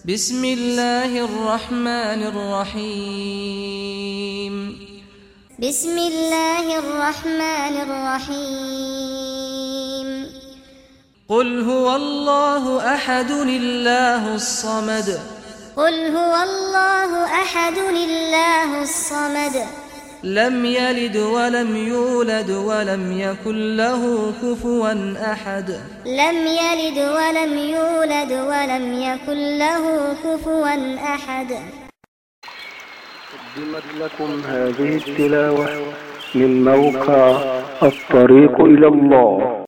بسم الله الرحمن الرحيم. بسم الله الرحمن الرحيم. قل هو الله أحد الله الصمد. قل هو الله أحد الله الصمد. لم يلد ولم يولد ولم يكن له كفوا أحد. لم يلد ولم يولد ولم يكن له كفوا أحد. قدمت لكم هذه التلاوة من موقع الطريق إلى الله.